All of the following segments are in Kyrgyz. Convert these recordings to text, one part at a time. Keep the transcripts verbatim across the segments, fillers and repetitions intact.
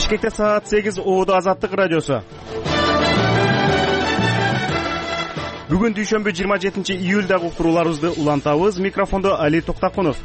Бишкекте саат сегиз, Оодо Азаттык радиосу. Бүгүн дүйшөмбү жыйырма жетинчи июлдагы уктурууларыбызды улантабыз. Микрофондо Али Токтакунов.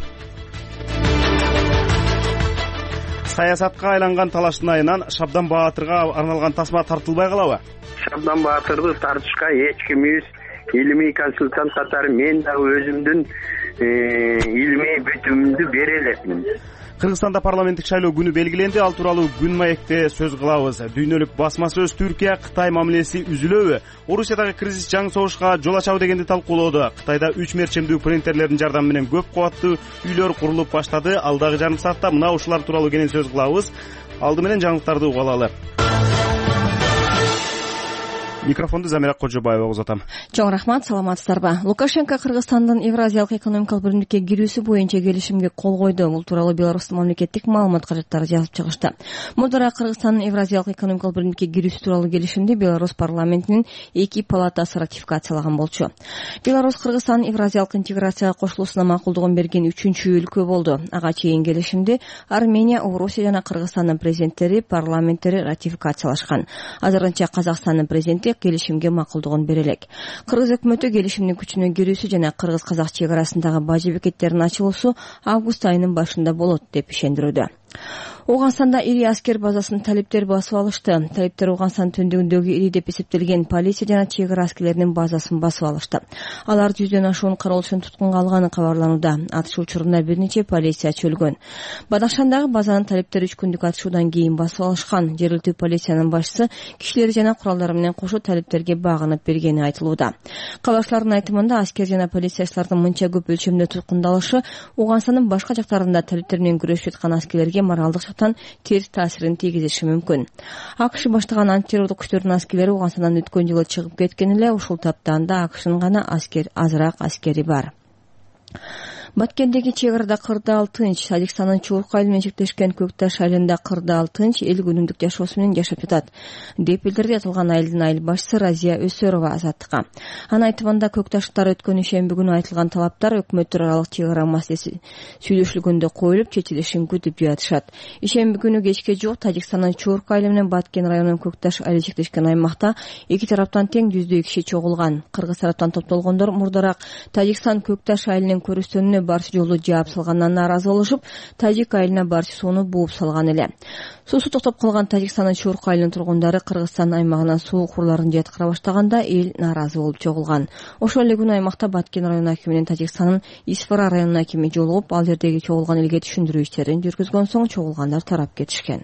Саясатка айланган талаштын айынан Шабдан Баатырга арналган тасма тартылбай калабы? Шабдан Баатырды тартышка эч кимибиз илимий консультант катары мен дагы өзүмдүн илимий бүтүмүмдү бере элекмин. Кыргызстанда парламенттик шайлоо күнү белгиленди. Ал тууралуу Күн маекте сөз кылабыз. Дүйнөлүк басма сөз Түркия Кытай мамилеси үзүлөбү? Орусиядагы кризис жаңы согушка жол ачабы дегенди талкуулоодо. Кытайда үч мерчемдүү принтерлердин жардамы менен көп кубаттуу үйлөр курулуп баштады. Алдагы жарым саатта мына ушулар тууралуу кенен сөз кылабыз. Алды менен жаңылыктарды угуп алалы. Микрофонду Замира Кожобаева узатам. Чоң рахмат, саламатсыздарбы? Лукашенко Кыргызстандын Евразиялык экономикалык биримдикке кирүүсү боюнча келишимге кол койду. Бул тууралуу Беларустун мамлекеттик маалымат каражаттары жазып чыгышты. Мурдара Кыргызстандын Евразиялык экономикалык биримдикке кирүүсү тууралуу келишимди Беларусь парламентинин эки палатасы ратификациялаган болчу. Беларусь Кыргызстандын Евразиялык интеграцияга кошулуусуна макулдугун берген үчүнчү өлкө болду. Ага чейин келишимди Армения, Орусия жана Кыргызстандын президенттери, парламенттери ратификациялашкан. Азырынча Казакстандын президенти келишимге макулдугун бере элек. Кыргыз өкмөтү келишимдин күчүнө кирүүсү жана кыргыз-казак чек арасындагы бажы бекеттеринин ачылуусу август айынын башында болот деп ишендирүүдө. Оганстанда ири аскер базасын талиптер басып алышты. Талиптер Оганстан түндүгүндөгү ири деп эсептелген полиция жана чек ара аскерлеринин базасын басып алышты. Алар жүздөн ашуун кароолчун туткунга алганы кабарланууда. Атыш учурунда бир нече полициячы өлгөн. Бадахшандагы базанын талиптер үч күндүк атышуудан кийин басып алышкан. Жергиликтүү полициянын башчысы кишилери жана куралдары менен кошо талиптерге багынып бергени айтылууда. Кабарчылардын айтымында аскер жана полициячылардын мынча көп өлчөмдө туткундалышы Оганстандын башка жактарында талиптер менен күрөшүп жаткан аскерлерге моралдык жактан терс таасирин тийгизиши мүмкүн. АКШ баштаган антитеррорлук күчтөрдүн аскерлери Оганстандан өткөн жылы чыгып кеткен эле. Ушул тапта анда АКШнын гана аскер азыраак аскери бар. Баткендеги чек арада кырдаал тынч. Тажикстандын Чурк айылы менен чектешкен Көкташ айылында кырдаал тынч эл күнүмдүк жашоосу менен жашап жатат деп билдирди аталган айылдын айыл башчысы Разия Өсөрова Азаттыкка. Анын айтымында Көкташтар өткөн ишемби күнү айтылган талаптар өкмөттөр аралык чек ара маселеси сүйлөшүлгөндө коюлуп чечилишин күтүп жатышат. Ишемби күнү кечке жок Тажикстандын Чурк айылы менен Баткен районунун Көкташ айылы чектешкен аймакта эки тараптан тең жүздөй киши чогулган. Кыргыз тараптан топтолгондор мурдараак Тажикстан Көкташ айылынын көрүстөнүнө барчы жолу жаап салгандан нааразы болушуп, Тажик айылына барчы сууну бууп салган эле. Суусу токтоп калган Тажикстандын Чурк айылынын тургундары Кыргызстан аймагынан суу курларын жеткире баштаганда эл нааразы болуп чогулган. Ошол эле күнү аймакта Баткен районунун акими менен Тажикстандын Исфара районунун акими жолугуп, ал жердеги чогулган элге түшүндүрүү иштерин жүргүзгөн соң чогулгандар тарап кетишкен.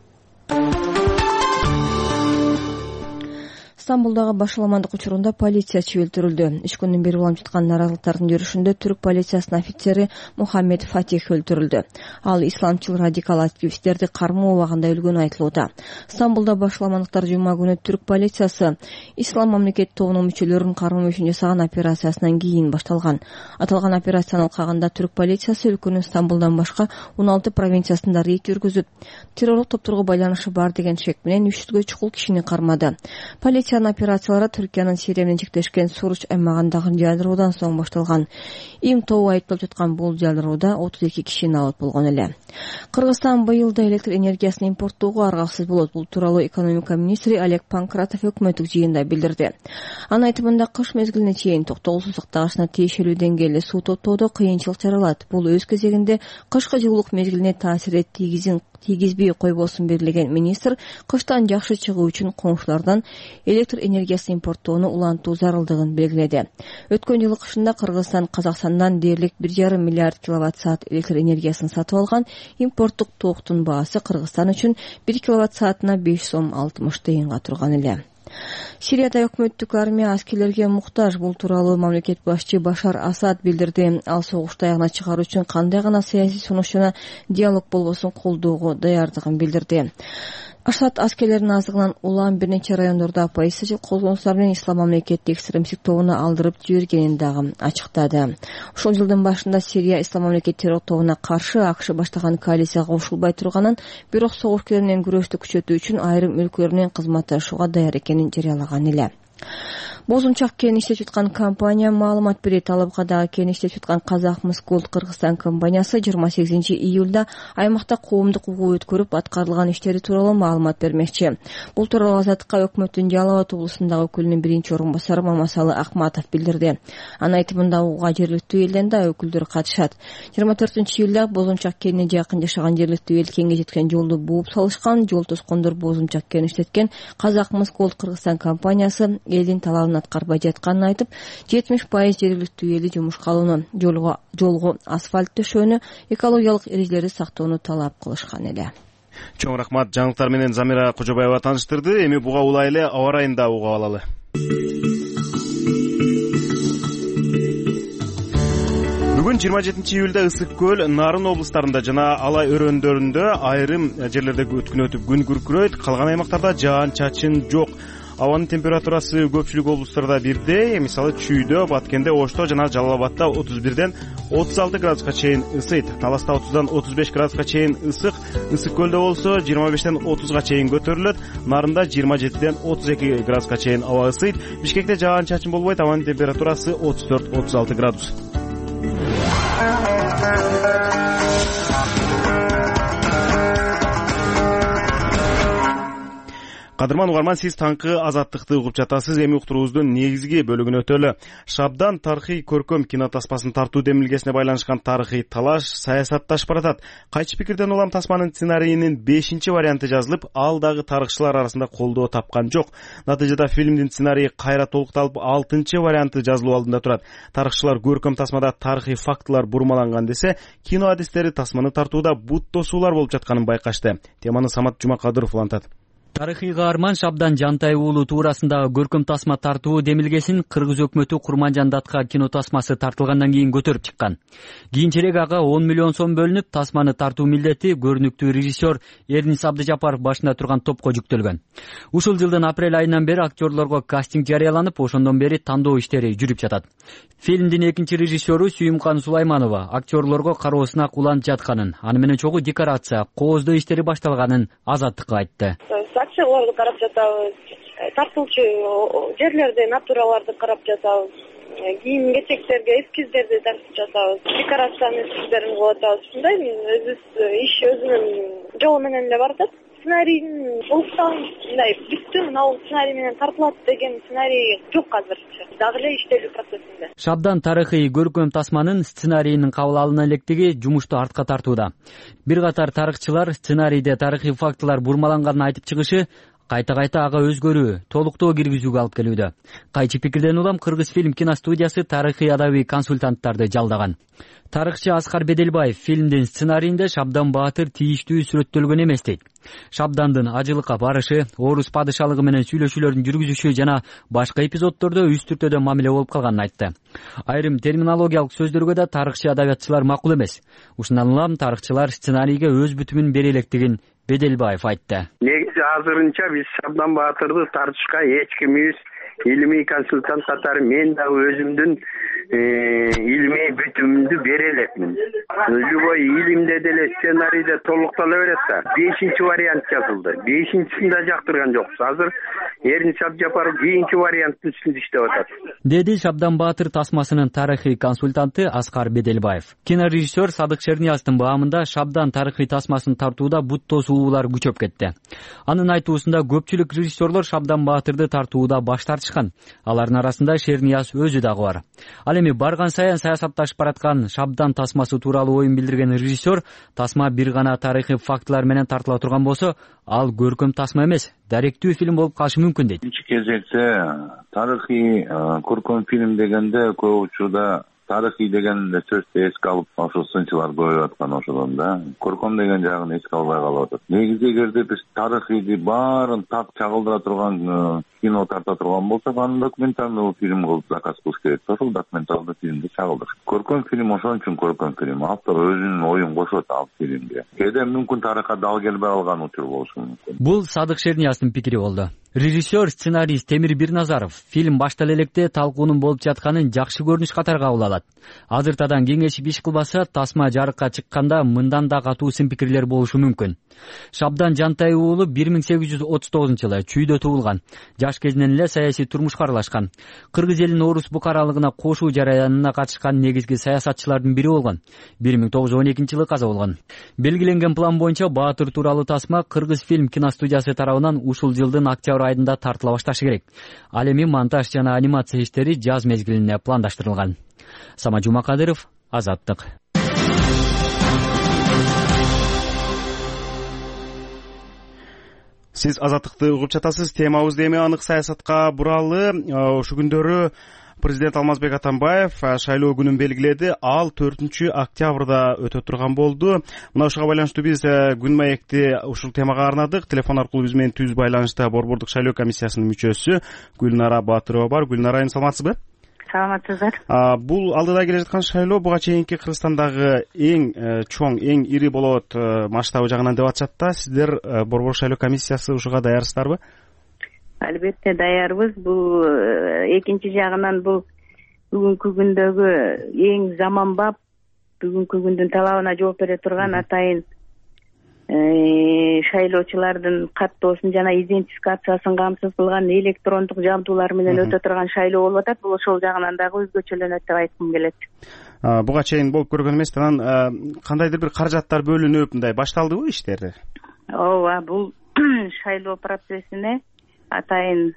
Стамбулдагы башаламандык учурунда полициячы өлтүрүлдү. Үч күндөн бери уланып жаткан нааразылыктардын жүрүшүндө түрк полициясынын офицери Мухаммед Фатих өлтүрүлдү. Ал исламчыл радикал активисттерди кармоо убагында өлгөнү айтылууда. Стамбулда башаламандыктар жума күнү түрк полициясы Ислам мамлекет тобунун мүчөлөрүн кармоо үчүн жасаган операциясынан кийин башталган. Аталган операциянын алкагында түрк полициясы өлкөнүн Стамбулдан башка он алты провинциясында рейд жүргүзүп, террорлук топторго байланышы бар деген шек менен үч жүзгө чукул кишини кармады. Полиция операциялары Түркиянын Сирия менен чектешкен Суруч аймагындагы жайдыруудан соң башталган. Им тобу айыпталып жаткан бул жайдырууда отуз эки киши набат болгон эле. Кыргызстан быйыл да электр энергиясын импорттоого аргасыз болот. Бул тууралуу экономика министри Олег Панкратов өкмөттүк жыйында билдирди. Анын айтымында кыш мезгилине чейин токтогусуз сактагычына тиешелүү деңгээлде суу топтоодо кыйынчылык жаралат. Бул өз кезегинде кышкы жылуулук мезгилине таасир тийгизин тийгизбей койбосун белгилеген министр кыштан жакшы чыгуу үчүн коңшулардан электр энергиясын импорттоону улантуу зарылдыгын белгиледи. Өткөн жылы кышында Кыргызстан Казакстандан дээрлик бир жарым миллиард киловатт саат электр энергиясын сатып алган. Импорттук токтун баасы Кыргызстан үчүн бир киловатт саатына беш сом алтымыш тыйынга турган эле. Сирияда өкмөттүк армия аскерлерге муктаж. Бул тууралуу мамлекет башчы Башар Асад билдирди. Ал согушту аягына чыгаруу үчүн кандай гана саясий сунуш жана диалог болбосун колдоого даярдыгын билдирди. Асад аскерлеринин азыгынан улам бир нече райондордо оппозициячыл колдонуштар менен ислам мамлекеттик экстремисттик тобуна алдырып жибергенин дагы ачыктады. Ошол жылдын башында Сирия ислам мамлекет террор тобуна каршы АКШ баштаган коалицияга кошулбай турганын, бирок согуш менен күрөштү күчөтүү үчүн айрым өлкөлөр менен кызматташууга даяр экенин жарыялаган эле. Бозумчак кен иштеп жаткан компания маалымат берет. Талапкадагы кен иштеп жаткан Казакмыс Голд Кыргызстан компаниясы жыйырма сегизинчи июлда аймакта коомдук угуу өткөрүп аткарылган иштери тууралуу маалымат бермекчи. Бул тууралуу Азаттыкка өкмөттүн Жалал Абад облусундагы өкүлүнүн биринчи орун басары Мамасалы Акматов билдирди. Анын айтымында угууга жергиликтүү элден да өкүлдөр катышат. жыйырма төртүнчү июлда Бозумчак кенине жакын жашаган жергиликтүү эл кенге жеткен жолду бууп салышкан. Жол тоскондор Бозумчак кен иштеткен Казакмыс Голд Кыргызстан компаниясы элдин талабын аткарбай жатканын айтып, жетимиш пайыз жергиликтүү эли жумушка алууну, жолго жолго асфальт төшөөнү, экологиялык эрежелерди сактоону талап кылышкан эле. Чоң рахмат. Жаңылыктар менен Замира Кожобаева тааныштырды. Эми буга улай эле аба ырайында угуп алалы. Бүгүн жыйырма жетинчи июлда Ысык көл, Нарын облустарында жана Алай өрөөндөрүндө айрым жерлерде өткүн өтүп күн күркүрөйт, калган аймактарда жаан-чачын жок. Абанын температурасы көпчүлүк облустарда бирдей, мисалы Чүйдө, Баткенде, Ошто жана Жалал Абадта отуз бирден отуз алты градуска чейин ысыйт. Таласта отуздан отуз беш градуска чейин ысык, Ысык көлдө болсо жыйырма бештен отузга чейин көтөрүлөт. Нарында жыйырма жетиден отуз эки градуска чейин аба ысыйт. Бишкекте жаан-чачын болбойт, абанын температурасы отуз төрт отуз алты градус. Кадырман угарман, сиз таңкы Азаттыкты угуп жатасыз. Эми уктуруубуздун негизги бөлүгүнө өтөлү. Шабдан тарыхый көркөм кинотаспасын тартуу демилгесине байланышкан тарыхый талаш саясатташып баратат. Кайчы пикирден улам тасманын сценарийинин бешинчи варианты жазылып, ал дагы тарыхчылар арасында колдоо тапкан жок. Натыйжада фильмдин сценарийи кайра толукталып, алтынчы варианты жазылуу алдында турат. Тарыхчылар көркөм тасмада тарыхый фактылар бурмаланган десе, кино адистери тасманы тартууда бут тосуулар болуп жатканын байкашты. Теманы Самат Жумакадыров улантат. Тарыхый каарман Шабдан Жантаев уулу туурасындагы көркөм тасма тартуу демилгесин кыргыз өкмөтү Курманжан Датка кино тасмасы тартылгандан кийин көтөрүп чыккан. Кийинчерээк ага он миллион сом бөлүнүп, тасманы тартуу милдети көрүнүктүү режиссер Эрнис Абдыжапаров башында турган топко жүктөлгөн. Ушул жылдын апрель айынан бери актерлорго кастинг жарыяланып, ошондон бери тандоо иштери жүрүп жатат. Фильмдин экинчи режиссеру Сүйүмкан Сулайманова актерлорго кароосуна куланып жатканын, аны менен чогуу декорация, кооздоо иштери башталганын Азаттыкка айтты. Акчаларды карап жатабыз, тартылчу жерлерди, натураларды карап жатабыз, кийим кечектерге эскиздерди тартып жатабыз, декорациянын эскиздерин кылып жатабыз. Ушундай өзүбүз иш өзүнүн жолу менен эле баратат. Сценарийдин толуктан мындай бүттү, мына сценарий менен тартылат деген сценарий жок азырчы. Дагы эле иштелүү процессинде. Шабдан тарыхый көркөм тасманын сценарийинин кабыл алына электиги жумушту артка тартууда. Бир катар тарыхчылар сценарийде тарыхый фактылар бурмаланганын айтып чыгышы кайта-кайта ага өзгөрүү, толуктоо киргизүүгө алып келүүдө. Кайчы пикирден улам Кыргыз фильм киностудиясы тарыхый адабий консультанттарды жалдаган. Тарыхчы Аскар Беделбаев фильмдин сценарийинде Шабдан Баатыр тийиштүү сүрөттөлгөн эмес дейт. Шабдандын ажылыкка барышы, орус падышалыгы менен сүйлөшүүлөрдүн жүргүзүшү жана башка эпизоддордо үстүртөдө мамиле болуп калганын айтты. Айрым терминологиялык сөздөргө да тарыхчы адабиятчылар макул эмес. Ушундан улам тарыхчылар сценарийге өз бүтүмүн бере электигин Беделбаев айтты. Негизи азырынча биз Шабдан Баатырды тартышка эч кимибиз илимий консультант катары мен дагы өзүмдүн илимий бүтүмүмдү бере элекмин. Любой илимде деле сценарийде толуктала берет да. бешинчи вариант жазылды. бешинчисин да жактырган жокпуз. Азыр Эрнис Абдыжапаров кийинки варианттын үстүндө иштеп атат. Деди Шабдан Баатыр тасмасынын тарыхый консультанты Аскар Беделбаев. Кинорежиссер Садык Шернияздын баамында Шабдан тарыхый тасмасын тартууда бут тосуулар күчөп кетти. Анын айтуусунда көпчүлүк режиссерлор Шабдан Баатырды тартууда баш тартышкан. Алардын арасында Шернияз өзү дагы бар. Ал эми барган сайын саясатташып бараткан Шабдан тасмасы тууралуу оюн билдирген режиссер, тасма бир гана тарыхый фактылар менен тартыла турган болсо, ал көркөм тасма эмес, даректүү фильм болуп калышы мүмкүн дейт. Биринчи кезекте тарыхый көркөм фильм дегенде көп учурда тарыхый деген сөздү эске алып, ошо сынчылар коюп аткан ошодон да. Көркөм деген жагын эске албай калып атат. Негизи эгерде биз тарыхыйды баарын так чагылдыра турган кино тарта турган болсок, аны документалдуу фильм кылып заказ кылыш керек. Ошол документалдуу фильмди чагылдырыш. Көркөм фильм ошон үчүн көркөм фильм. Автор өзүнүн оюн кошот ал фильмге. Кээде мүмкүн тарыхка дал келбей калган учур болушу мүмкүн. Бул Садык Шернияздын пикири болду. Режиссер, сценарист Темир Бирназаров фильм баштала электе талкуунун болуп жатканын жакшы көрүнүш катары кабыл алат. Азыртадан кеңешип иш кылбаса, тасма жарыкка чыкканда мындан да катуу сын пикирлер болушу мүмкүн. Шабдан Жантаев уулу бир миң сегиз жүз отуз тогузунчу жылы Чүйдө туулган. Жаш кезинен эле саясий турмушка аралашкан. Кыргыз элин орус букаралыгына кошуу жараянына катышкан негизги саясатчылардын бири болгон. бир миң тогуз жүз он экинчи жылы каза болгон. Белгиленген план боюнча Баатыр тууралуу тасма Кыргыз фильм киностудиясы тарабынан ушул жылдын октябрь айында тартыла башташы керек. Ал эми монтаж жана анимация иштери жаз мезгилине пландаштырылган. Сама Жумакадыров, Азаттык. Сиз Азаттыкты угуп жатасыз. Темабыз эми анык саясатка буралы. Ушул күндөрү президент Алмазбек Атамбаев шайлоо күнүн белгиледи. Ал төртүнчү октябрда өтө турган болду. Мына ушуга байланыштуу биз күн маекти ушул темага арнадык. Телефон аркылуу биз менен түз байланышта Борбордук шайлоо комиссиясынын мүчөсү Гүлнара Батырова бар. Гүлнара, саламатсызбы? Саламатсыздар. Бул алдыда келе жаткан шайлоо буга чейинки Кыргызстандагы эң чоң, эң ири болот масштабы жагынан деп атышат да. Сиздер Борбор шайлоо комиссиясы ушуга даярсыздарбы? Албетте даярбыз. Бул экинчи жагынан бул бүгүнкү күндөгү эң заманбап, бүгүнкү күндүн талабына жооп бере турган атайын шайлоочулардын каттоосун жана идентификациясын камсыз кылган электрондук жабдуулар менен өтө турган шайлоо болуп атат. Бул ошол жагынан дагы өзгөчөлөнөт деп айткым келет. Буга чейин болуп көргөн эмес, анан кандайдыр бир каражаттар бөлүнүп, мындай башталдыбы иштери? Ооба, бул шайлоо процессине атайын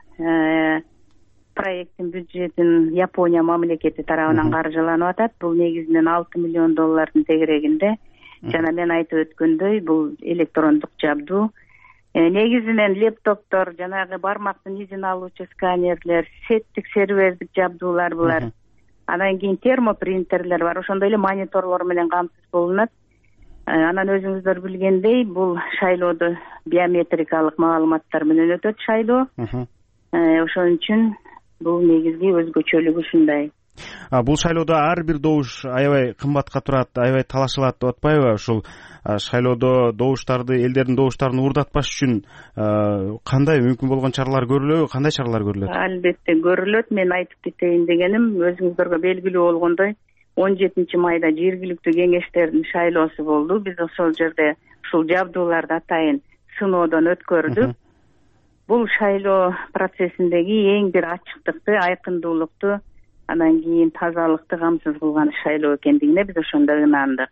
проекттин бюджетин Япония мамлекети тарабынан каржыланып атат. Бул негизинен алты миллион доллардын тегерегинде. Жана мен айтып өткөндөй, бул электрондук жабдуу. Негизинен лептоптор, жанагы бармактын изин алуучу сканерлер, сеттик сервердик жабдуулар булар. Анан кийин термопринтерлер бар, ошондой эле мониторлор менен камсыз болунат. Анан өзүңүздөр билгендей, бул шайлоодо биометрикалык маалыматтар менен өтөт шайлоо. Ошон үчүн бул негизги өзгөчөлүгү ушундай. Бул шайлоодо ар бир добуш аябай кымбатка турат, аябай талашылат деп атпайбы? Ушул шайлоодо добуштарды, элдердин добуштарын уурдатпаш үчүн кандай мүмкүн болгон чаралар көрүлөбү? Кандай чаралар көрүлөт? Албетте көрүлөт. Мен айтып кетейин дегеним, өзүңүздөргө белгилүү болгондой, он жетинчи майда жергиликтүү кеңештердин шайлоосу болду. Биз ошол жерде ушул жабдууларды атайын сыноодон өткөрдүк. Бул шайлоо процессиндеги эң бир ачыктыкты, айкындуулукту, анан кийин тазалыкты камсыз кылган шайлоо экендигине биз ошондо ынандык.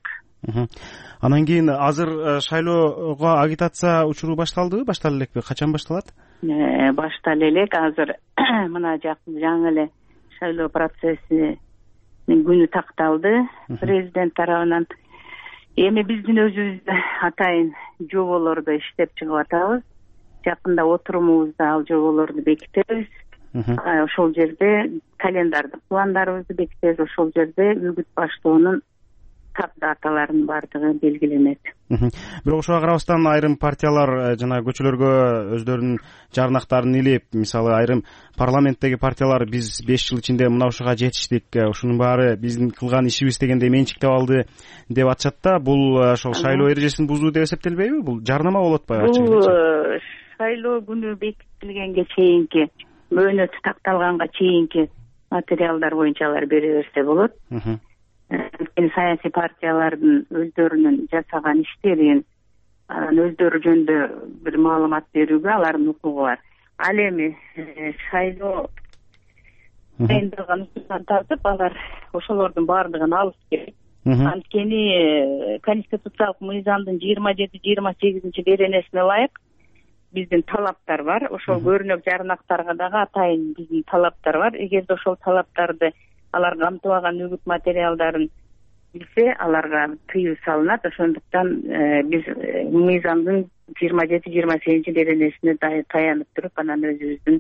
Анан кийин азыр шайлоого агитация учуру башталдыбы? Баштала элекпи? Качан башталат? Баштала элек. Азыр мына жаңы эле шайлоо процесси күнү такталды президент тарабынан. Эми биздин өзүбүз атайын жоболорду иштеп чыгып атабыз. Жакында отурумубузда ал жоболорду бекитебиз. Ошол жерде календардык пландарыбызды бекитебиз. Ошол жерде үгүт баштоонун тап даталарынын баардыгы белгиленет. Бирок ошого карабастан айрым партиялар жана көчөлөргө өздөрүнүн жарнактарын илип, мисалы айрым парламенттеги партиялар биз беш жыл ичинде мына ушуга жетиштик, ушунун баары биздин кылган ишибиз дегенде менчиктеп алды деп атышат да. Бул ошол шайлоо эрежесин бузуу деп эсептелбейби? Бул жарнама болуп атпайбы? Бул шайлоо күнү бекитилгенге чейинки, мөөнөтү такталганга чейинки материалдар боюнча алар бере берсе болот. Анткени саясий партиялардын өздөрүнүн жасаган иштерин, анан өздөрү жөнүндө бир маалымат берүүгө алардын укугу бар. Ал эми шайлоо дайындалган учурдан тартып алар ошолордун баардыгын алыш керек. Анткени конституциялык мыйзамдын жыйырма жети жыйырма сегизинчи беренесине ылайык биздин талаптар бар. Ошол көрүнөк жарнактарга дагы атайын биздин талаптар бар. Эгерде ошол талаптарды алар камтыбаган үгүт материалдарын билсе, аларга тыюу салынат. Ошондуктан биз мыйзамдын жыйырма жети жыйырма сегизинчи беренесине таянып туруп, анан өзүбүздүн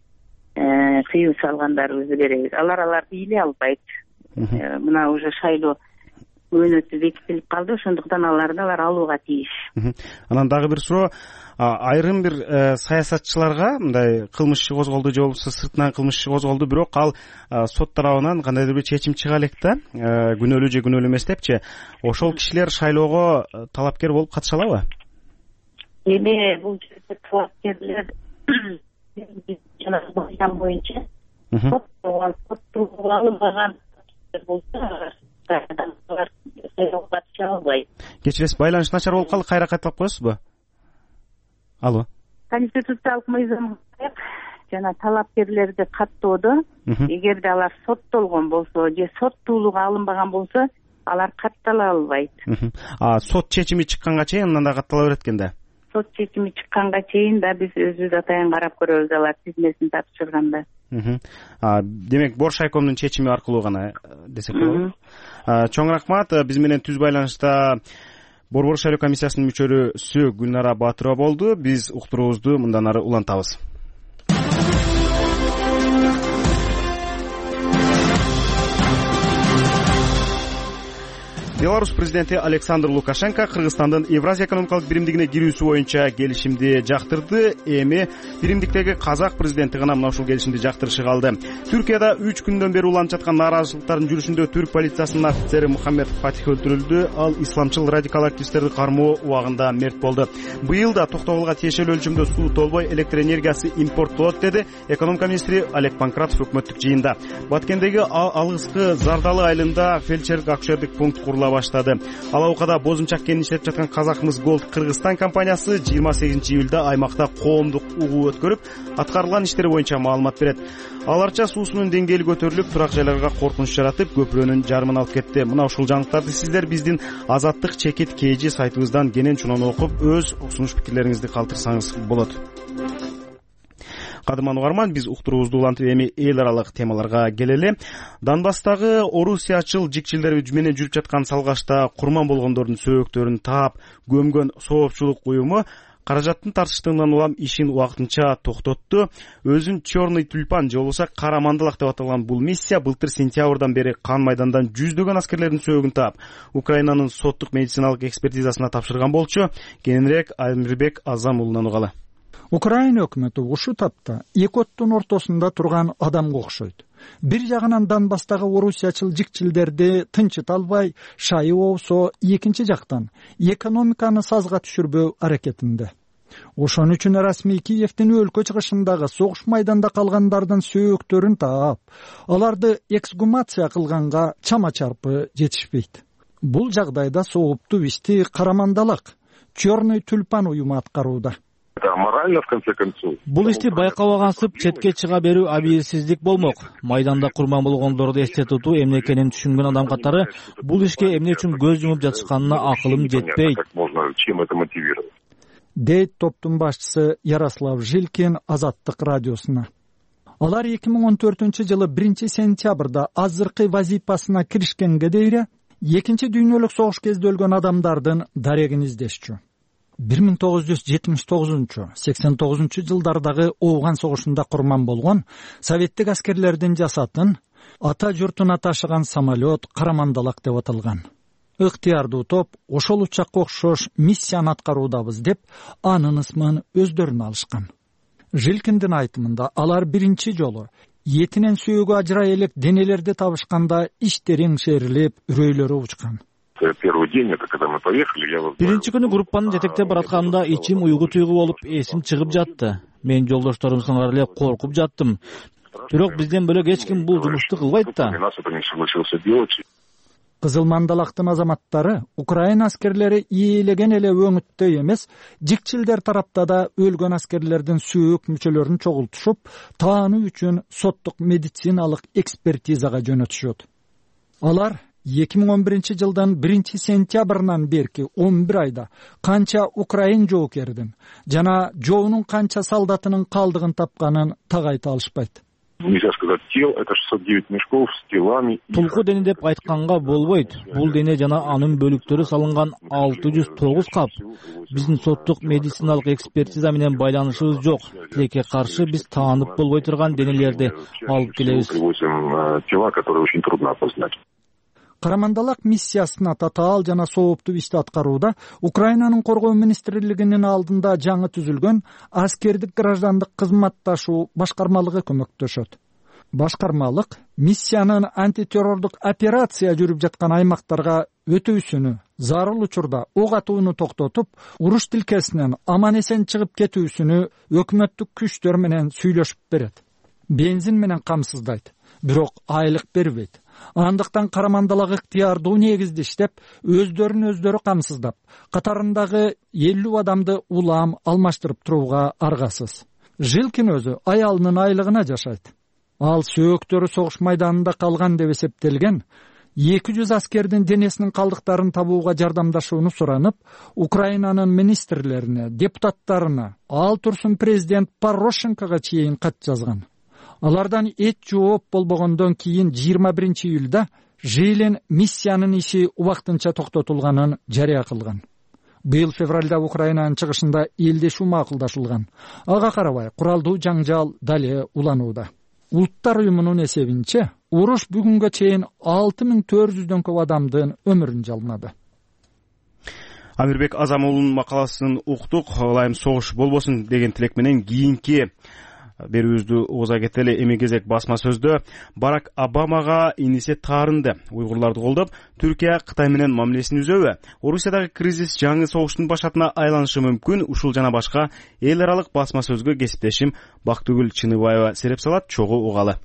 тыюу салгандарыбызды беребиз. Алар аларды иле албайт. Мына уже шайлоо мөөнөтү бекитилип калды, ошондуктан аларды алар алууга тийиш. Анан дагы бир суроо, айрым бир саясатчыларга мындай кылмыш иши козголду же болбосо сыртынан кылмыш иши козголду, бирок ал сот тарабынан кандайдыр бир чечим чыга элек да, күнөөлүү же күнөөлүү эмес депчи. Ошол кишилер шайлоого талапкер болуп катыша алабы? Эми бул жерде талапкерлер жана мыйзам боюнча соттолуп алынбаган болсо алар шайлоого катыша албайт. Кечиресиз, байланыш начар болуп калды, кайра кайталап коесузбу? Алло. Конституциялык мыйзам жана талапкерлерди каттоодо эгерде алар соттолгон болсо же соттуулукка алынбаган болсо алар каттала албайт. А сот чечими чыкканга чейин андан да каттала берет экен да. Сот чечими чыкканга чейин да биз өзүбүз атайын карап көрөбүз алар тизмесин тапшырганда. Демек Боршайкомдун чечими аркылуу гана десек болобу. Чоң рахмат. Биз менен түз байланышта Борбор шайлоо комиссиясынын мүчөлүсү Гүлнара Батырова болду. Биз уктуруубузду мындан ары улантабыз. Беларусь президенти Александр Лукашенко Кыргызстандын Евразия экономикалык биримдигине кирүүсү боюнча келишимди жактырды. Эми биримдиктеги казак президенти гана мына ушул келишимди жактырышы калды. Түркияда үч күндөн бери уланып жаткан нааразычылыктардын жүрүшүндө түрк полициясынын офицери Мухаммед Фатих өлтүрүлдү. Ал исламчыл радикал активисттерди кармоо убагында мерт болду. Быйыл да токтогулга тиешелүү өлчөмдө суу толбой электр энергиясы импорттолот, деди экономика министри Олег Панкратов өкмөттүк жыйында. Баткендеги алыскы Зардалы айылында фельдшерлик акушердик пункт курула баштады. Алаукада бозумчак кенин иштеп жаткан Казакмыс Голд Кыргызстан компаниясы жыйырма сегизинчи июлда аймакта коомдук угуу өткөрүп, аткарылган иштери боюнча маалымат берет. Аларча суусунун деңгээли көтөрүлүп, турак жайларга коркунуч жаратып, көпүрөнүн жарымын алып кетти. Мына ушул жаңылыктарды сиздер биздин Азаттык чекит кж сайтыбыздан кенен чунун окуп, өз сунуш пикирлериңизди калтырсаңыз болот. Кадырман угарман, биз уктуруубузду улантып эми эл аралык темаларга келели. Донбасстагы орусиячыл жикчилдер менен жүрүп жаткан салгачта курман болгондордун сөөктөрүн таап көмгөн соопчулук уюму каражаттын тартыштыгынан улам ишин убактынча токтотту. Өзүн Черный тюльпан же болбосо кара мандалак деп аталган бул миссия былтыр сентябрдан бери кан майдандан жүздөгөн аскерлердин сөөгүн таап, Украинанын соттук медициналык экспертизасына тапшырган болчу. Кененирээк Амирбек Азам уулунан угалы. Украина өкмөтү ушул тапта эки оттун ортосунда турган адамга окшойт. Бир жагынан Донбасстагы орусиячыл жикчилдерди тынчыта албай, шайы оосо, экинчи жактан экономиканы сазга түшүрбөө аракетинде. Ошон үчүн расмий Киевдин өлкө чыгышындагы согуш майданда калгандардын сөөктөрүн таап, аларды эксгумация кылганга чама чарпы жетишпейт. Бул жагдайда сооптуу ишти Карамандалак, Черный тюльпан уюму аткарууда. Бул ишти байкабагансып четке чыга берүү абийирсиздик болмок. Майданда курман болгондорду эсте тутуу эмне экенин түшүнгөн адам катары бул ишке эмне үчүн көз жумуп жатышканына акылым жетпейт. Дейт топтун башчысы Ярослав Жилкин Азаттык радиосуна. Алар эки миң он төртүнчү жылы биринчи сентябрда азыркы вазипасына киришкенге дейре экинчи дүйнөлүк согуш кезде өлгөн адамдардын дарегин издешчү. бир миң тогуз жүз жетимиш тогузунчу — сексен тогузунчу жылдардагы Ооган согушунда курман болгон советтик аскерлердин жасатын ата журтуна ташыган самолет Карамандалак деп аталган. Ыктыярдуу топ ошол учакка окшош миссияны аткаруудабыз деп анын ысмын өздөрүнө алышкан. Жилкиндин айтымында алар биринчи жолу этинен сөөгү ажырай элек денелерди табышканда иштери ыңшерилип, үрөйлөрү учкан. Биринчи күнү группаны жетектеп баратканда ичим уйгу туйгу болуп, эсим чыгып жатты. Мен жолдошторум сыңар эле коркуп жаттым. Бирок бизден бөлөк эч ким бул жумушту кылбайт да. Кызыл мандалактын азаматтары Украина аскерлери ийелеген эле өңүттөй эмес, жикчилдер тарапта да өлгөн аскерлердин сөөк мүчөлөрүн чогултушуп, таануу үчүн соттук медициналык экспертизага жөнөтүшөт. Алар эки миң он биринчи жылдан биринчи сентябрынан берки он бир айда канча украин жоокердин жана жоонун канча солдатынын калдыгын тапканын так айта алышпайт. Тулку дене деп айтканга болбойт. Бул дене жана анын бөлүктөрү салынган алты жүз тогуз кап. Биздин соттук медициналык экспертиза менен байланышыбыз жок. Тилекке каршы биз таанып болбой турган денелерди алып келебиз. Карамандалак миссиясына татаал жана сооптуу ишти аткарууда Украинанын коргоо министрлигинин алдында жаңы түзүлгөн аскердик граждандык кызматташуу башкармалыгы көмөктөшөт. башкармалык миссиянын антитеррордук операция жүрүп жаткан аймактарга өтүүсүнү, зарыл учурда ок атууну токтотуп, уруш тилкесинен аман эсен чыгып кетүүсүнү өкмөттүк күчтөр менен сүйлөшүп берет. Бензин менен камсыздайт, бирок айлык бербейт. Андыктан карамандалык ыктыярдуу негизде иштеп, өздөрүн өздөрү камсыздап, катарындагы элүү адамды улам алмаштырып турууга аргасыз. Жилкин өзү аялынын айлыгына жашайт. Ал сөөктөрү согуш майданында калган деп эсептелген эки жүз аскердин денесинин калдыктарын табууга жардамдашууну суранып, Украинанын министрлерине, депутаттарына, ал турсун президент Порошенкого чейин кат жазган. Алардан эч жооп болбогондон кийин жыйырма биринчи июлда Жилин миссиянын иши убактынча токтотулганын жарыя кылган. Быйыл февралда Украинанын чыгышында элдешүү макулдашылган. Ага карабай, куралдуу жаңжал дале уланууда. Улуттар уюмунун эсебинче, уруш бүгүнгө чейин алты миң төрт жүздөн көп адамдын өмүрүн жалмады. Амирбек Азамулдун макаласын уктук. Ылайым согуш болбосун деген тилек менен кийинки берүүбүздү оза кетели. Эми кезек басма сөздө Барак Обамага иниси таарынды. Уйгурларды колдоп, Түркия Кытай менен мамилесин үзөбү? Орусиядагы кризис жаңы согуштун башатына айланышы мүмкүн. Ушул жана башка эл аралык басма сөзгө кесиптешим Бактыгүл Чыныбаева сереп салат. Чогуу угалы.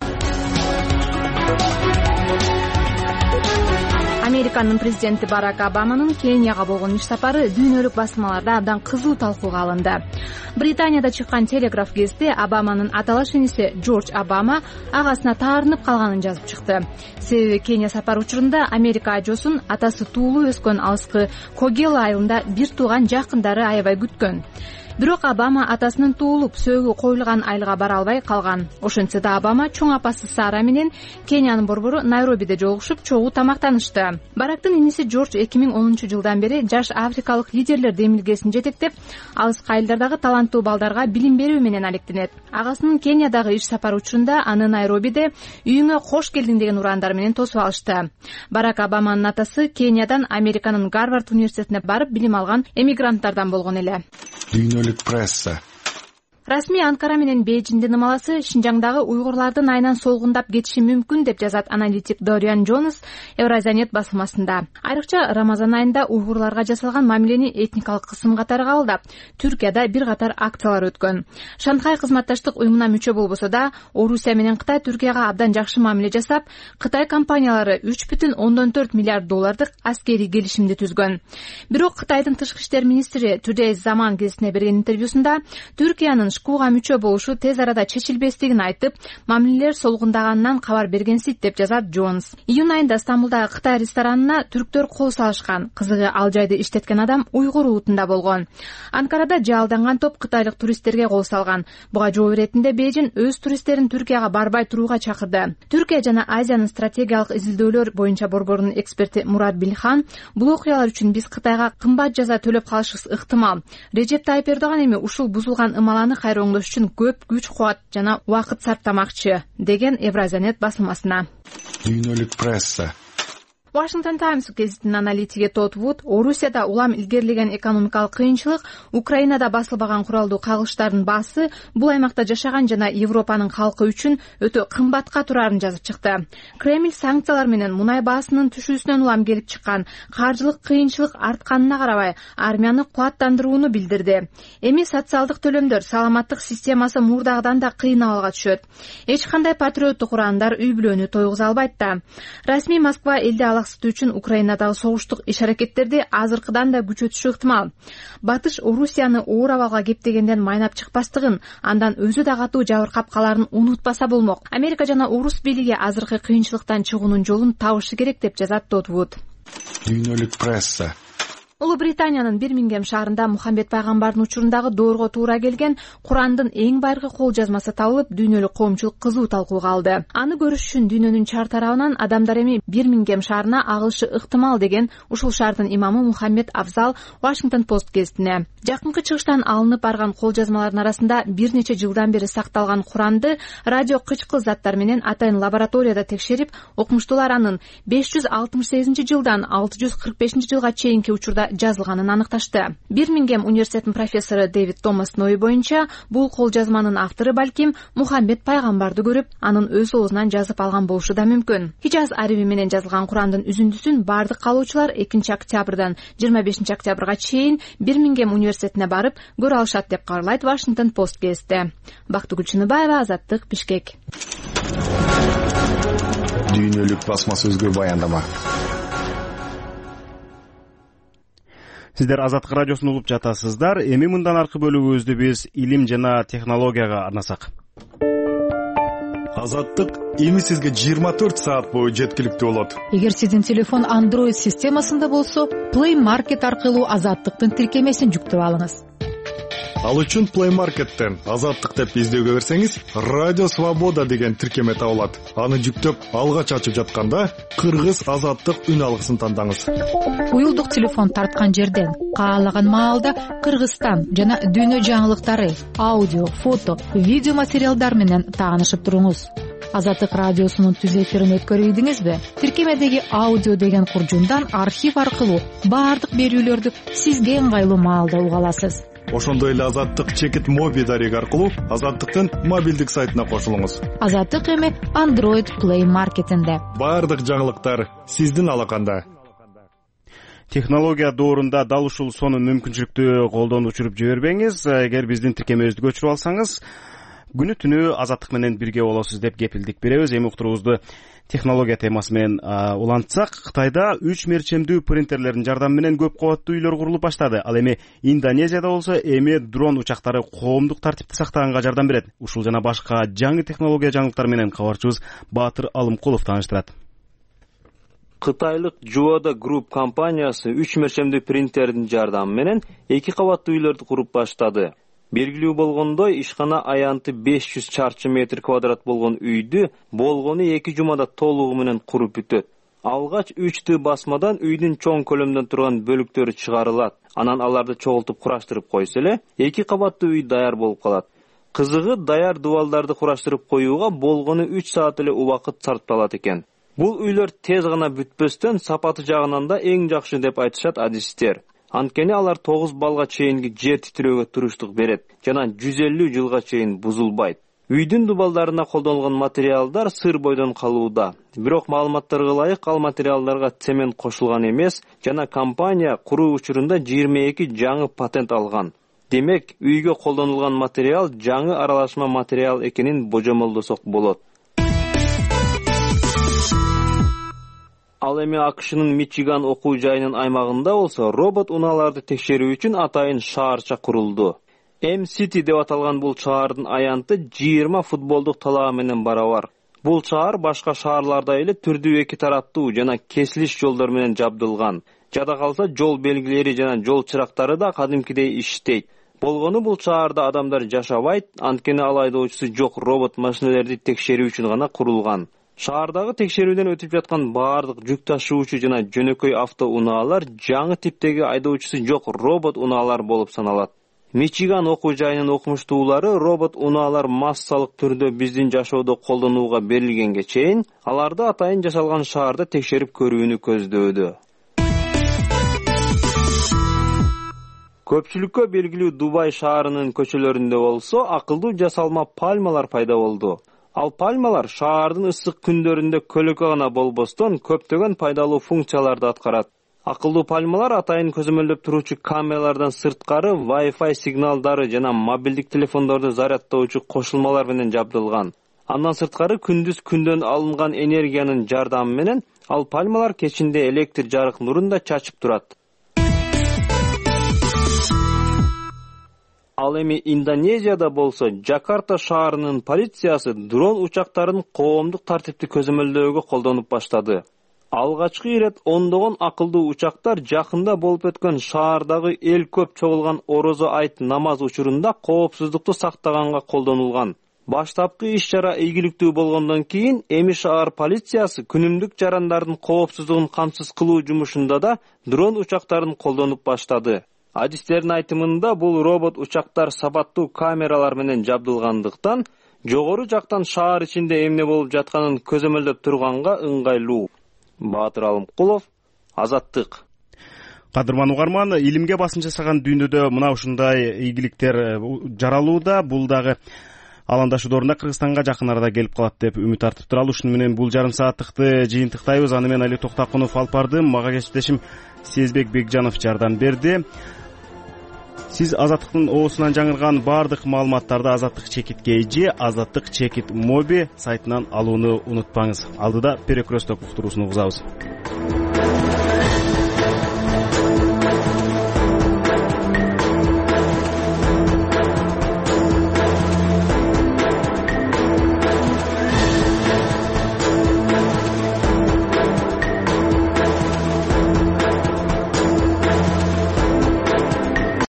Американын президенти Барак Обаманын Кенияга болгон иш сапары дүйнөлүк басмаларда абдан кызуу талкууга алынды. Британияда чыккан Телеграф гезити Обаманын аталаш иниси Джордж Обама агасына таарынып калганын жазып чыкты. Себеби Кения сапар учурунда Америка ажосун атасы туулуу өскөн алыскы Когел айылында бир тууган жакындары аябай күткөн. Бирок Обама атасынын туулуп сөөгү коюлган айылга бара албай калган. Ошентсе да Обама чоң апасы Сара менен Кениянын борбору Найробиде жолугушуп чогуу тамактанышты. Барактын иниси Джордж эки миң онунчу жылдан бери жаш африкалык лидерлер демилгесин жетектеп, алыскы айылдардагы таланттуу балдарга билим берүү менен алектенет. Агасынын Кениядагы иш сапары учурунда аны Найробиде үйүңө кош келдиң деген ураандар менен тосуп алышты. Барак Обаманын атасы Кениядан Американын Гарвард университетине барып билим алган эмигранттардан болгон эле. Пресса. Расмий Анкара менен Бейжиңдин ымаласы Шинжаңдагы уйгурлардын айынан солгундап кетиши мүмкүн деп жазат аналитик Дориан Джонс Евразиянет басылмасында. Айрыкча Рамазан айында уйгурларга жасалган мамилени этникалык кысым катары кабылдап, Түркияда бир катар акциялар өткөн. Шанхай кызматташтык уюмуна мүчө болбосо да, Орусия менен Кытай Түркияга абдан жакшы мамиле жасап, Кытай компаниялары үч бүтүн ондон төрт миллиард доллардык аскерий келишимди түзгөн. Бирок Кытайдын тышкы иштер министри Today's Zaman гезитине берген интервьюсунда Түркиянын шкуга мүчө болушу тез арада чечилбестигин айтып, мамилелер солгундаганынан кабар бергенсиз деп жазат Джонс. Июнь айында Стамбулдагы Кытай ресторанына түрктөр кол салышкан. Кызыгы ал жайды иштеткен адам уйгур улутунда болгон. Анкарада жаалданган топ кытайлык туристтерге кол салган. Буга жооп иретинде Бейжиң өз туристтерин Түркияга барбай турууга чакырды. Түркия жана Азиянын стратегиялык изилдөөлөр боюнча борборунун эксперти Мурат Билхан, бул окуялар үчүн биз Кытайга кымбат жаза төлөп калышыбыз ыктымал. Режеп Тайып Эрдоган эми ушул бузулган ымаланы кайра оңдош үчүн көп күч, кубат жана убакыт сарптамакчы, деген Евразиянет басылмасына. Дүйнөлүк пресса. Washington Times гезитинин аналитиги Тодд Вуд Орусияда улам илгерилеген экономикалык кыйынчылык, Украинада басылбаган куралдуу кагылыштардын баасы бул аймакта жашаган жана Европанын халкы үчүн өтө кымбатка турарын жазып чыкты. Кремль санкциялар менен мунай баасынын түшүүсүнөн улам келип чыккан каржылык кыйынчылык артканына карабай армияны кубаттандырууну билдирди. Эми социалдык төлөмдөр, саламаттык системасы мурдагыдан да кыйын абалга түшөт. Эч кандай патриоттук ураандар үй бүлөнү тойгуза албайт да. Расмий Москва элди алаксытуу үчүн Украинадагы согуштук иш-аракеттерди азыркыдан да күчөтүшү ыктымал. Батыш Орусияны оор абалга кептегенден майнап чыкпастыгын, андан өзү да катуу жабыркап каларын унутпаса болмок. Америка жана орус бийлиги азыркы кыйынчылыктан чыгуунун жолун табышы керек деп жазат Тодд Вуд. Дүйнөлүк пресса. Улуу Британиянын Бирмингем шаарында Мухаммед пайгамбардын учурундагы доорго туура келген Курандын эң байыркы кол жазмасы табылып, дүйнөлүк коомчулук кызуу талкууга алды. Аны көрүш үчүн дүйнөнүн чар тарабынан адамдар эми Бирмингем шаарына агылышы ыктымал деген ушул шаардын имамы Мухаммед Афзал Washington Post гезитине. Жакынкы чыгыштан алынып барган кол жазмалардын арасында бир нече жылдан бери сакталган Куранды радио кычкыл заттар менен атайын лабораторияда текшерип, окумуштуулар анын беш жүз алтымыш сегизинчи жылдан алты жүз кырк бешинчи жылга чейинки учурда журналында жазылганын аныкташты. Бирмингем университетинин профессору Дэвид Томастын ою боюнча, бул кол жазманын автору балким Мухаммед пайгамбарды көрүп, анын өз оозунан жазып алган болушу да мүмкүн. Хижаз араби менен жазылган Курандын үзүндүсүн бардык калуучулар экинчи октябрдан жыйырма бешинчи октябрга чейин Бирмингем университетине барып көрө алышат деп кабарлайт Washington Post гезити. Бактыгүл Чыныбаева, Азаттык, Бишкек. Дүйнөлүк басма сөзгө баяндама. Сиздер Азаттык радиосун угуп жатасыздар. Эми мындан аркы бөлүгүбүздү биз илим жана технологияга арнасак. Азаттык эми сизге жыйырма төрт саат бою жеткиликтүү болот. Эгер сиздин телефон Android системасында болсо, Play Market аркылуу Азаттыктын тиркемесин жүктөп алыңыз. Ал үчүн Play Market'тен Азаттык деп издөөгө берсеңиз, Радио Свобода деген тиркеме табылат. Аны жүктөп, алгач ачып жатканда Кыргыз Азаттык үн алгысын тандаңыз. Уюлдук телефон тарткан жерден каалаган маалда Кыргызстан жана дүйнө жаңылыктары, аудио, фото, видео материалдар менен таанышып туруңуз. Азаттык радиосунун түз эфирин өткөрүйдүңүзбү? Тиркемедеги аудио деген куржундан архив аркылуу баардык берүүлөрдү сизге ыңгайлуу маалда уга аласыз. Ошондой эле Азаттык чекит моби дареги аркылуу Азаттыктын мобилдик сайтына кошулуңуз. Азаттык эми Android Play Market'инде. Баардык жаңылыктар сиздин алаканда. Технология доорунда дал ушул сонун мүмкүнчүлүктү колдон учуруп жибербеңиз. Эгер биздин тиркемебизди көчүрүп алсаңыз, күнү түнү Азаттык менен бирге болосуз деп кепилдик беребиз. Эми уктуруубузду технология темасы менен улантсак, Кытайда үч мерчемдүү принтерлердин жардамы менен көп кабаттуу үйлөр курулуп баштады. Ал эми Индонезияда болсо эми дрон учактары коомдук тартипти сактаганга жардам берет. Ушул жана башка жаңы технология жаңылыктар менен кабарчыбыз Баатыр Алымкулов тааныштырат. Кытайлык Juoda Group компаниясы үч мерчемдүү принтердин жардамы менен эки кабаттуу үйлөрдү куруп баштады. Белгилүү болгондой, ишкана аянты беш жүз чарчы метр квадрат болгон үйдү болгону эки жумада толугу менен куруп бүтөт. Алгач үч д басмадан үйдүн чоң көлөмдөн турган бөлүктөрү чыгарылат. Анан аларды чогултуп кураштырып койсо эле, эки кабаттуу үй даяр болуп калат. Кызыгы, даяр дубалдарды кураштырып коюуга болгону үч саат эле убакыт сарпталат экен. Бул үйлөр тез гана бүтпөстөн сапаты жагынан да эң жакшы деп айтышат адистер. Анткени алар тогуз балга чейинки жер титирөөгө туруштук берет жана жүз элүү жылга чейин бузулбайт. Үйдүн дубалдарына колдонулган материалдар сыр бойдон калууда. Бирок маалыматтарга ылайык ал материалдарга цемент кошулган эмес жана компания куруу учурунда жыйырма эки жаңы патент алган. Демек, үйгө колдонулган материал жаңы аралашма материал экенин божомолдосок болот. Ал эми АКШнын Мичиган окуу жайынын аймагында болсо, робот унааларды текшерүү үчүн атайын шаарча курулду. М-City деп аталган бул шаардын аянты жыйырма футболдук талаабы менен барабар. Бул шаар башка шаарларда эле түрдүү эки тараптуу жана кесилиш жолдор менен жабдылган. Жада калса жол белгилери жана жол чырактары да кадимкидей иштейт. Болгону бул шаарда адамдар жашабайт, анткени ал айдоочусу жок робот машиналерди текшерүү үчүн гана курулган. Шаардагы текшерүүдөн өтүп жаткан баардык жүк ташуучу жана жөнөкөй автоунаалар жаңы типтеги айдоочусу жок робот унаалар болуп саналат. Мичиган окуу жайынын окумуштуулары робот унаалар массалык түрдө биздин жашоодо колдонууга берилгенге чейин аларды атайын жасалган шаарда текшерип көрүүнү көздөдү. Көпчүлүккө белгилүү Дубай шаарынын көчөлөрүндө болсо акылдуу жасалма пальмалар пайда болду. Ал пальмалар шаардын ысык күндөрүндө көлөкө гана болбостон көптөгөн пайдалуу функцияларды аткарат. Акылдуу пальмалар атайын көзөмөлдөп туруучу камералардан сырткары Wi-Fi сигналдары жана мобилдик телефондорду зарядтоочу кошулмалар менен жабдылган. Андан сырткары күндүз күндөн алынган энергиянын жардамы менен ал пальмалар кечинде электр жарык нурун да чачып турат. Ал эми Индонезияда болсо, Жакарта шаарынын полициясы дрон учактарын коомдук тартипти көзөмөлдөөгө колдонуп баштады. Алгачкы ирет ондогон акылдуу учактар жакында болуп өткөн шаардагы эл көп чогулган Орозо айт намаз учурунда коопсуздукту сактаганга колдонулган. Баштапкы иш-чара ийгиликтүү болгондон кийин эми шаар полициясы күнүмдүк жарандардын коопсуздугун камсыз кылуу жумушунда да дрон учактарын колдонуп баштады. Адистердин айтымында бул робот учактар сабаттуу камералар менен жабдылгандыктан жогору жактан шаар ичинде эмне болуп жатканын көзөмөлдөп турганга ыңгайлуу. Баатыр Алымкулов, Азаттык. кадырман угарман, илимге басым жасаган дүйнөдө мына ушундай ийгиликтер жаралууда. Бул дагы аландашуудорунда Кыргызстанга жакын арада келип калат деп үмүт артып туралы. Ушуну менен бул жарым сааттыкты жыйынтыктайбыз. Аны мен Али Токтакунов алып бардым. Мага кесиптешим Сезбек Бекжанов жардам берди. Сиз Азаттыктын оосунан жаңырган баардык маалыматтарды Азаттык чекит кейжи, Азаттык чекит моби сайтынан алууну унутпаңыз. Алдыда перекресток уктуруусун угузабыз.